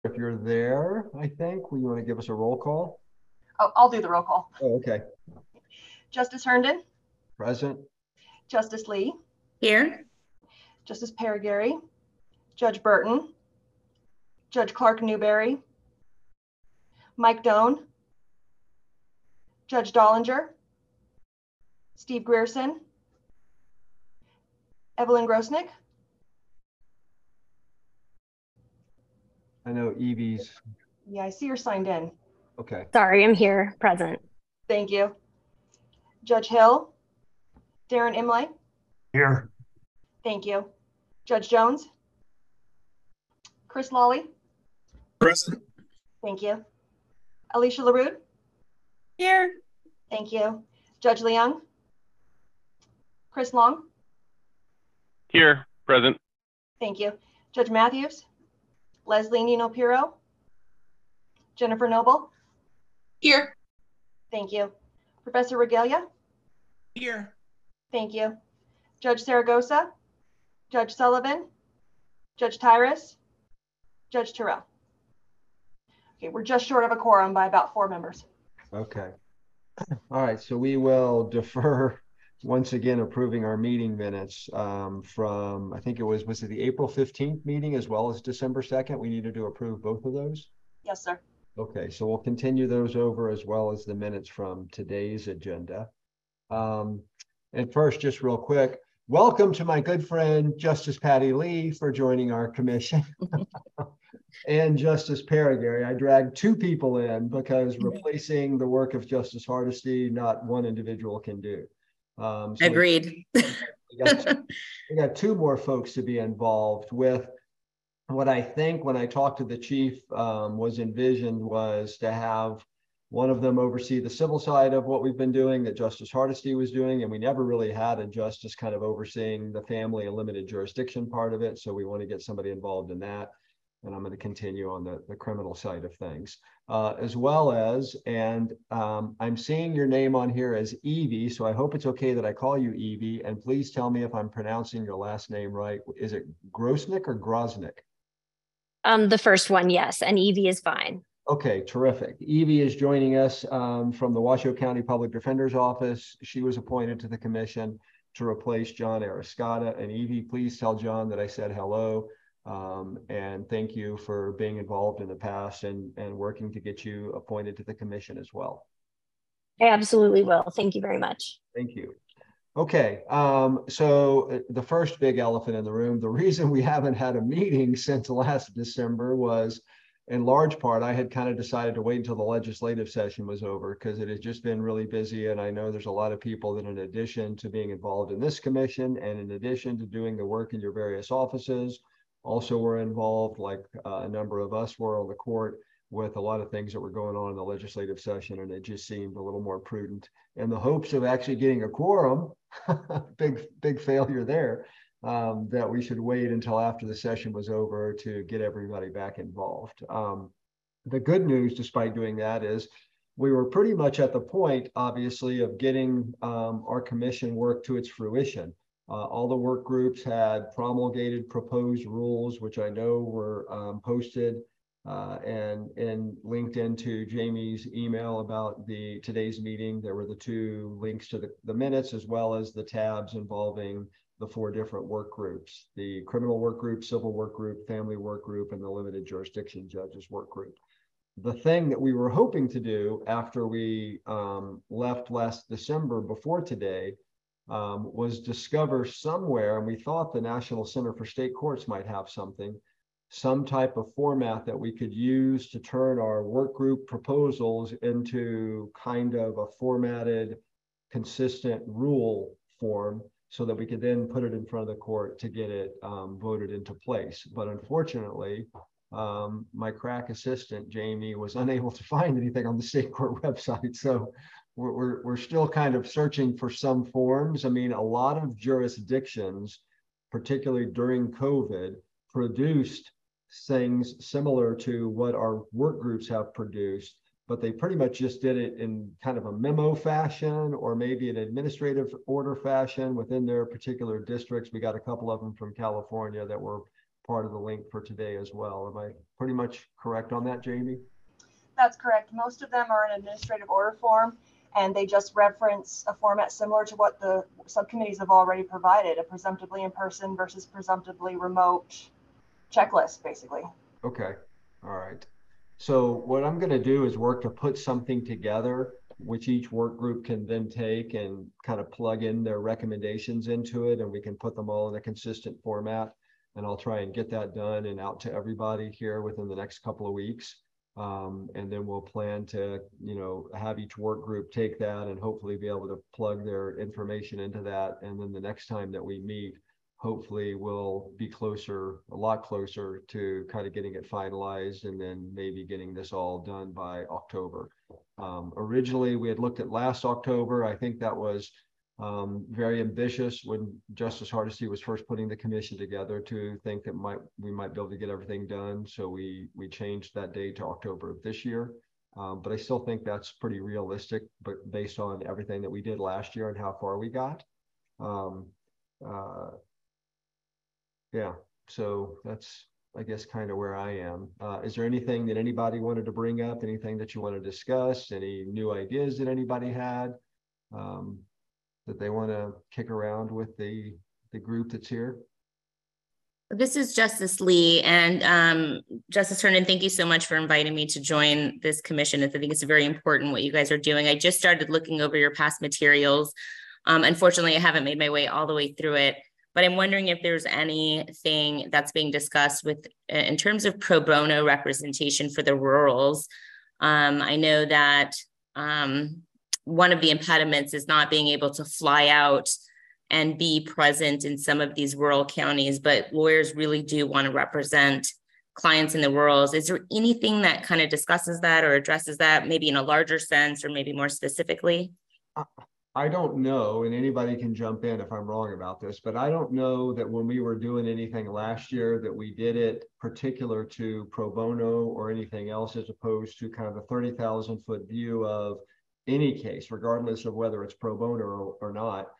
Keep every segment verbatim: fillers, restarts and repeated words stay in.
If you're there, I think, will you want to give us a roll call? Oh, I'll do the roll call. Oh, okay. Justice Herndon, Present. Justice Lee, Here. Justice Paragary, Judge Burton, Judge Clark Newberry, Mike Doan, Judge Dollinger, Steve Grierson, Evelyn Grosnick. I know Evie's. Yeah, I see you're signed in. Okay. Sorry, I'm here, present. Thank you. Judge Hill, Darren Imlay. Here. Thank you. Judge Jones, Chris Lawley. Present. Thank you. Alicia LaRue. Here. Thank you. Judge Leung, Chris Long. Here, present. Thank you. Judge Matthews, Leslie Nino Piro, Jennifer Noble. Here. Thank you. Professor Regalia. Here. Thank you. Judge Saragosa, Judge Sullivan, Judge Tyrus, Judge Terrell. Okay, we're just short of a quorum by about four members. Okay. All right. So we will defer once again approving our meeting minutes um, from, I think it was, was it the April fifteenth meeting as well as December second? We needed to approve both of those? Yes, sir. Okay, so we'll continue those over as well as the minutes from today's agenda. Um, and first, just real quick, welcome to my good friend, Justice Patty Lee, for joining our commission. And Justice Paragary. I dragged two people in because replacing the work of Justice Hardesty, not one individual can do. Um, so Agreed. We, we, got two, we got two more folks to be involved with. What I think when I talked to the chief um, was envisioned was to have one of them oversee the civil side of what we've been doing that Justice Hardesty was doing. And we never really had a justice kind of overseeing the family and limited jurisdiction part of it. So we want to get somebody involved in that. And I'm going to continue on the, the criminal side of things, uh, as well as, and um, I'm seeing your name on here as Evie, so I hope it's okay that I call you Evie, and please tell me if I'm pronouncing your last name right. Is it Grosnick or Grosnick? Um, the first one, yes, and Evie is fine. Okay, terrific. Evie is joining us um, from the Washoe County Public Defender's Office. She was appointed to the commission to replace John Arascata. And Evie, please tell John that I said hello. Um, and thank you for being involved in the past and, and working to get you appointed to the commission as well. I absolutely will. Thank you very much. Thank you. Okay, um, so the first big elephant in the room, the reason we haven't had a meeting since last December was, in large part, I had kind of decided to wait until the legislative session was over because it has just been really busy. And I know there's a lot of people that in addition to being involved in this commission and in addition to doing the work in your various offices, also were involved, like uh, a number of us were on the court, with a lot of things that were going on in the legislative session, and it just seemed a little more prudent in the hopes of actually getting a quorum, big, big failure there, um, that we should wait until after the session was over to get everybody back involved. Um, the good news, despite doing that, is we were pretty much at the point, obviously, of getting um, our commission work to its fruition. Uh, all the work groups had promulgated proposed rules, which I know were um, posted uh, and, and linked into Jamie's email about the today's meeting. There were the two links to the, the minutes, as well as the tabs involving the four different work groups: the criminal work group, civil work group, family work group, and the limited jurisdiction judges work group. The thing that we were hoping to do after we um, left last December before today Um, was discover somewhere, and we thought the National Center for State Courts might have something, some type of format that we could use to turn our work group proposals into kind of a formatted, consistent rule form so that we could then put it in front of the court to get it um, voted into place. But unfortunately, um, my crack assistant, Jamie, was unable to find anything on the state court website. So We're, we're, we're still kind of searching for some forms. I mean, a lot of jurisdictions, particularly during COVID, produced things similar to what our work groups have produced, but they pretty much just did it in kind of a memo fashion or maybe an administrative order fashion within their particular districts. We got a couple of them from California that were part of the link for today as well. Am I pretty much correct on that, Jamie? That's correct. Most of them are in administrative order form, and they just reference a format similar to what the subcommittees have already provided, a presumptively in person versus presumptively remote checklist, basically. Okay. All right. So what I'm going to do is work to put something together, which each work group can then take and kind of plug in their recommendations into it, and we can put them all in a consistent format. And I'll try and get that done and out to everybody here within the next couple of weeks. Um, and then we'll plan to, you know, have each work group take that and hopefully be able to plug their information into that. And then the next time that we meet, hopefully we'll be closer, a lot closer to kind of getting it finalized and then maybe getting this all done by October. Um, originally, we had looked at last October. I think that was um, very ambitious when Justice Hardesty was first putting the commission together to think that might we might be able to get everything done. So we we changed that date to October of this year. Um, but I still think that's pretty realistic, but based on everything that we did last year and how far we got. Um, uh, yeah, so that's, I guess, kind of where I am. Uh, is there anything that anybody wanted to bring up? Anything that you want to discuss? Any new ideas that anybody had um, that they want to kick around with the, the group that's here? This is Justice Lee, and um, Justice Herndon, thank you so much for inviting me to join this commission. I think it's very important what you guys are doing. I just started looking over your past materials. Um, unfortunately, I haven't made my way all the way through it, but I'm wondering if there's anything that's being discussed with in terms of pro bono representation for the rurals. Um, I know that um, one of the impediments is not being able to fly out and be present in some of these rural counties, but lawyers really do want to represent clients in the rurals. Is there anything that kind of discusses that or addresses that, maybe in a larger sense or maybe more specifically? I don't know, and anybody can jump in if I'm wrong about this, but I don't know that when we were doing anything last year that we did it particular to pro bono or anything else, as opposed to kind of a thirty thousand foot view of any case, regardless of whether it's pro bono or, or not.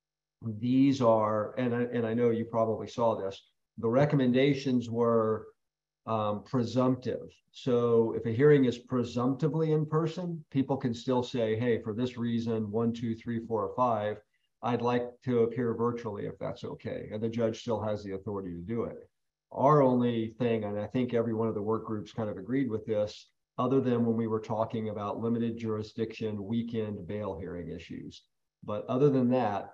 These are, and I, and I know you probably saw this, the recommendations were um, presumptive. So if a hearing is presumptively in person, people can still say, hey, for this reason, one, two, three, four, or five, I'd like to appear virtually if that's okay. And the judge still has the authority to do it. Our only thing, and I think every one of the work groups kind of agreed with this, other than when we were talking about limited jurisdiction, weekend bail hearing issues. But other than that,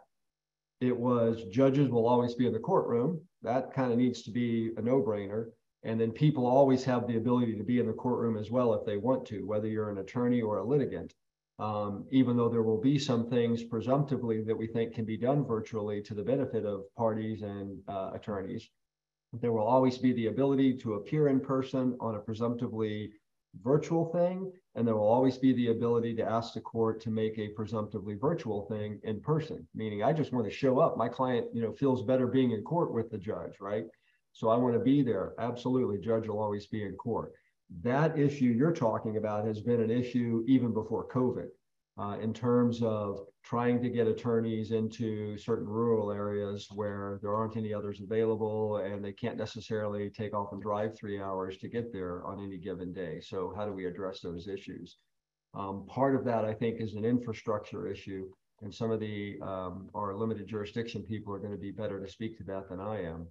it was judges will always be in the courtroom. That kind of needs to be a no-brainer. And then people always have the ability to be in the courtroom as well if they want to, whether you're an attorney or a litigant. Um, even though there will be some things presumptively that we think can be done virtually to the benefit of parties and uh, attorneys, there will always be the ability to appear in person on a presumptively virtual thing, and there will always be the ability to ask the court to make a presumptively virtual thing in person, meaning I just want to show up. My client, you know, feels better being in court with the judge, right? So I want to be there. Absolutely, judge will always be in court. That issue you're talking about has been an issue even before COVID, uh, in terms of trying to get attorneys into certain rural areas where there aren't any others available and they can't necessarily take off and drive three hours to get there on any given day. So how do we address those issues? Um, part of that, I think, is an infrastructure issue, and some of the um, our limited jurisdiction people are going to be better to speak to that than I am,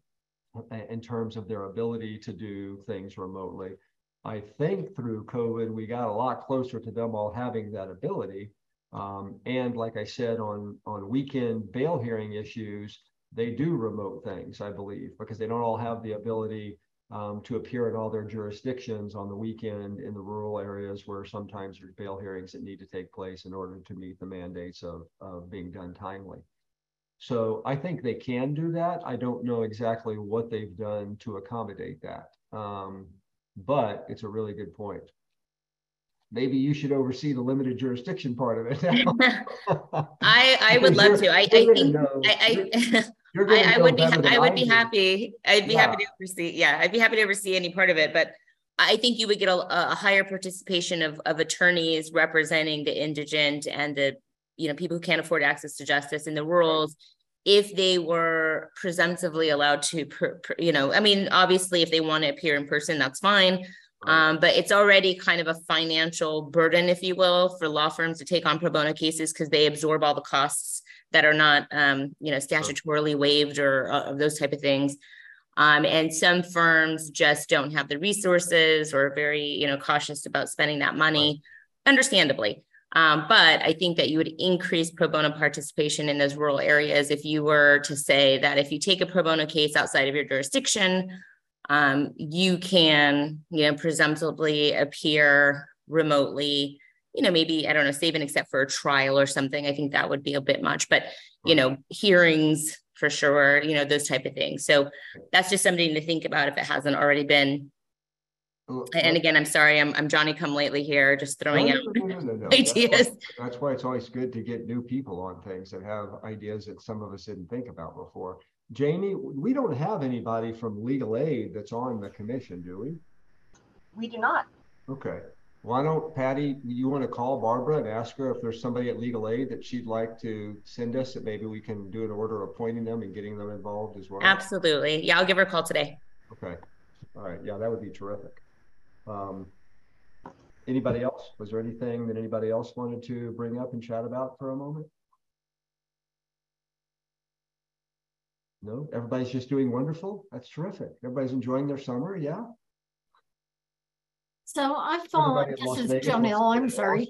in terms of their ability to do things remotely. I think through COVID, we got a lot closer to them all having that ability. Um, and like I said, on, on weekend bail hearing issues, they do remote things, I believe, because they don't all have the ability um, to appear in all their jurisdictions on the weekend in the rural areas where sometimes there's bail hearings that need to take place in order to meet the mandates of, of being done timely. So I think they can do that. I don't know exactly what they've done to accommodate that, um, but it's a really good point. Maybe you should oversee the limited jurisdiction part of it. I I would love to. I, I think know, I I, I, I would be I would be do. happy. I'd be yeah. happy to oversee. Yeah, I'd be happy to oversee any part of it. But I think you would get a, a higher participation of of attorneys representing the indigent and the you know people who can't afford access to justice in the rurals. if they were presumptively allowed to, per, per, you know, I mean, obviously, if they want to appear in person, that's fine. Um, but it's already kind of a financial burden, if you will, for law firms to take on pro bono cases because they absorb all the costs that are not, um, you know, statutorily waived or uh, those type of things. Um, and some firms just don't have the resources or are very, you know, cautious about spending that money, understandably. Um, but I think that you would increase pro bono participation in those rural areas if you were to say that if you take a pro bono case outside of your jurisdiction, um, you can, you know, presumptively appear remotely, you know, maybe, I don't know, save and except for a trial or something. I think that would be a bit much, but, you know, hearings for sure, you know, those type of things. So that's just something to think about if it hasn't already been. And again, I'm sorry, I'm, I'm Johnny come lately here, just throwing no, out no, no, no, no, no. ideas. That's why, that's why it's always good to get new people on things that have ideas that some of us didn't think about before. Jamie, we don't have anybody from legal aid that's on the commission, do we? We do not. Okay. Why don't, Patty, you want to call Barbara and ask her if there's somebody at legal aid that she'd like to send us, that maybe we can do an order appointing them and getting them involved as well? Absolutely. Yeah, I'll give her a call today. Okay. All right. Yeah, that would be terrific. Um, anybody else? Was there anything that anybody else wanted to bring up and chat about for a moment? No, everybody's just doing wonderful. That's terrific. Everybody's enjoying their summer. Yeah. So I thought, this is Jonelle, I'm sorry.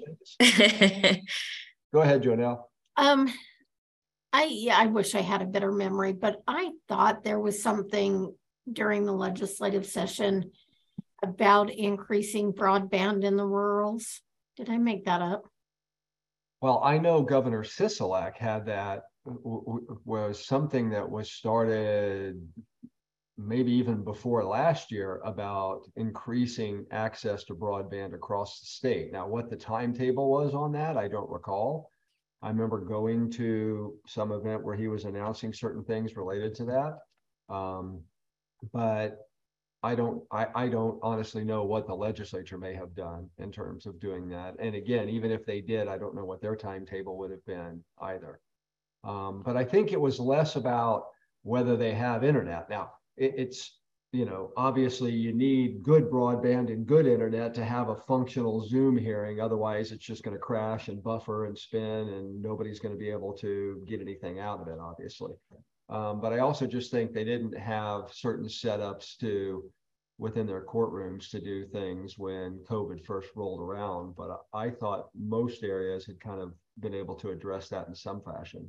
Go ahead, Jonelle. Um, I, yeah, I wish I had a better memory, but I thought there was something during the legislative session about increasing broadband in the rurals. Did I make that up? Well, I know Governor Sisolak had that, was something that was started maybe even before last year about increasing access to broadband across the state. Now, what the timetable was on that, I don't recall. I remember going to some event where he was announcing certain things related to that. Um, but I don't, I, I don't honestly know what the legislature may have done in terms of doing that. And again, even if they did, I don't know what their timetable would have been either. Um, but I think it was less about whether they have internet. Now, it, it's, you know, obviously you need good broadband and good internet to have a functional Zoom hearing. Otherwise, it's just going to crash and buffer and spin and nobody's going to be able to get anything out of it, obviously. Um, but I also just think they didn't have certain setups to within their courtrooms to do things when COVID first rolled around. But I thought most areas had kind of been able to address that in some fashion.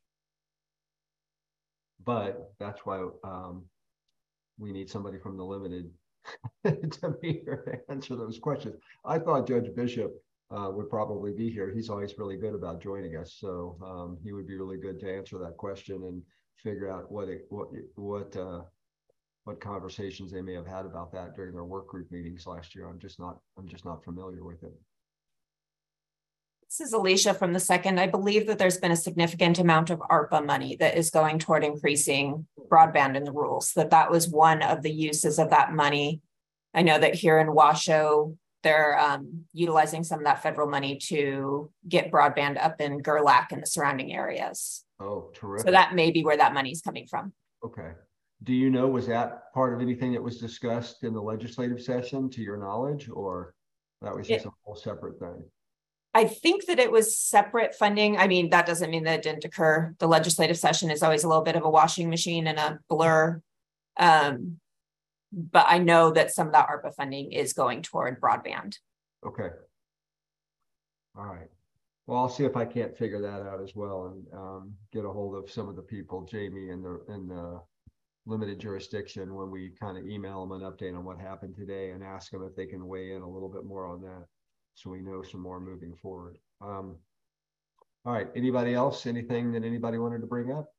But that's why um, we need somebody from the limited to be here to answer those questions. I thought Judge Bishop uh, would probably be here. He's always really good about joining us. So um, he would be really good to answer that question and figure out what it, what what uh, what conversations they may have had about that during their work group meetings last year. I'm just not I'm just not familiar with it. This is Alicia from the Second. I believe that there's been a significant amount of ARPA money that is going toward increasing broadband in the rurals, that that was one of the uses of that money. I know that here in Washoe, they're um, utilizing some of that federal money to get broadband up in Gerlach and the surrounding areas. Oh, terrific. So that may be where that money is coming from. Okay. Do you know, was that part of anything that was discussed in the legislative session to your knowledge, or that was just it, a whole separate thing? I think that it was separate funding. I mean, that doesn't mean that it didn't occur. The legislative session is always a little bit of a washing machine and a blur. Um, but I know that some of that ARPA funding is going toward broadband. Okay. All right. Well, I'll see if I can't figure that out as well and um, get a hold of some of the people, Jamie, in the in the limited jurisdiction, when we kind of email them an update on what happened today and ask them if they can weigh in a little bit more on that, so we know some more moving forward. Um, all right. Anybody else? Anything that anybody wanted to bring up?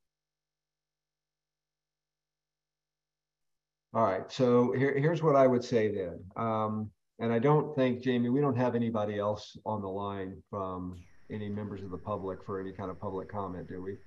All right. So here, here's what I would say then. Um, and I don't think, Jamie, we don't have anybody else on the line from any members of the public for any kind of public comment, do we?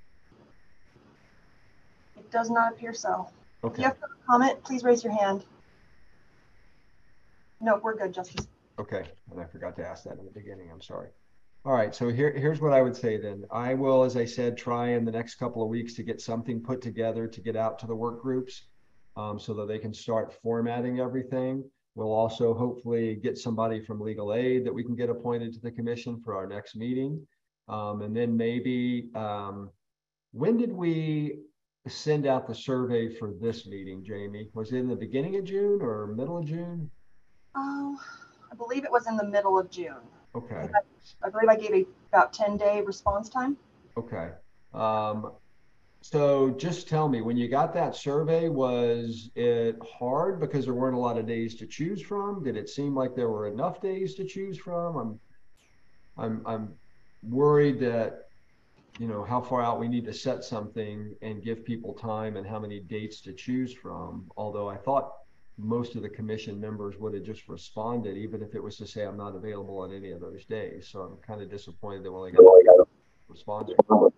It does not appear so. Okay. If you have a comment, please raise your hand. No, we're good, Justice. Okay, and I forgot to ask that in the beginning, I'm sorry. All right, so here, here's what I would say then. I will, as I said, try in the next couple of weeks to get something put together to get out to the work groups um, so that they can start formatting everything. We'll also hopefully get somebody from legal aid that we can get appointed to the commission for our next meeting. Um, and then maybe, um, when did we send out the survey for this meeting, Jamie? Was it in the beginning of June or middle of June? Oh, I believe it was in the middle of June. Okay. I, I believe I gave a about ten day response time. Okay. Um, so just tell me, when you got that survey, was it hard because there weren't a lot of days to choose from? Did it seem like there were enough days to choose from? I'm, I'm, I'm worried that, you know, how far out we need to set something and give people time and how many dates to choose from. Although I thought most of the commission members would have just responded, even if it was to say, I'm not available on any of those days. So I'm kind of disappointed that we only got responded.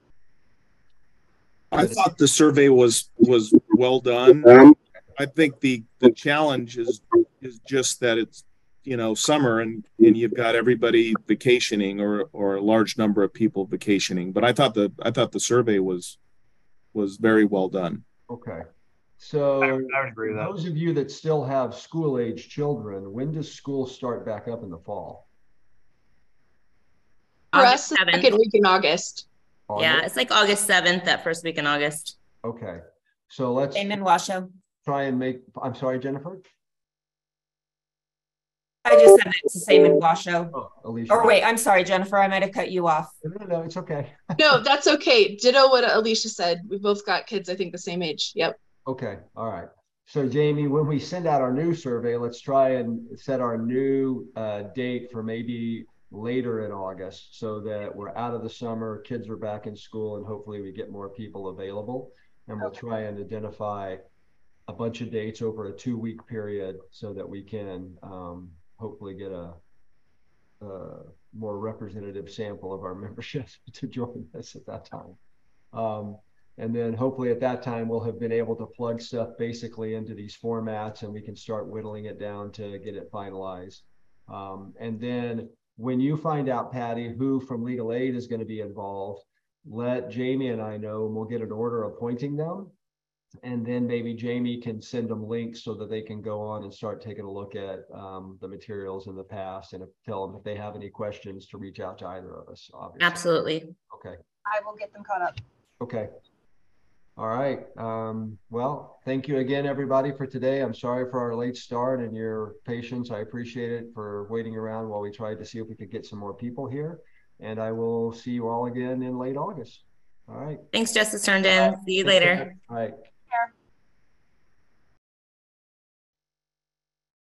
I thought the survey was was well done. I think the the challenge is is just that it's, you know, summer and and you've got everybody vacationing or or a large number of people vacationing. But I thought the I thought the survey was was very well done. Okay. So I would, I would agree with that. those of you that still have school age children, when does school start back up in the fall? For us, the seventh. second week in August. Yeah, August? it's like August seventh, that first week in August. Okay. So let's Same in Washoe. try and make, I'm sorry, Jennifer? I just said it's the same in Washoe. Oh, Alicia. Or wait, I'm sorry, Jennifer, I might have cut you off. No, no, no, it's okay. No, that's okay. Ditto what Alicia said. We both got kids, I think, the same age. Yep. Okay, all right. So Jamie, when we send out our new survey, let's try and set our new uh, date for maybe later in August so that we're out of the summer, kids are back in school, and hopefully we get more people available. And we'll try and identify a bunch of dates over a two week period so that we can um, hopefully get a, a more representative sample of our membership to join us at that time. Um, And then hopefully at that time, we'll have been able to plug stuff basically into these formats and we can start whittling it down to get it finalized. Um, and then when you find out, Patty, who from legal aid is going to be involved, let Jamie and I know and we'll get an order appointing them. And then maybe Jamie can send them links so that they can go on and start taking a look at um, the materials in the past and if, tell them if they have any questions to reach out to either of us, obviously. Absolutely. Okay. I will get them caught up. Okay. All right. Um, well, thank you again, everybody, for today. I'm sorry for our late start and your patience. I appreciate it for waiting around while we tried to see if we could get some more people here. And I will see you all again in late August. All right. Thanks, Justice Herndon. See you later. All right.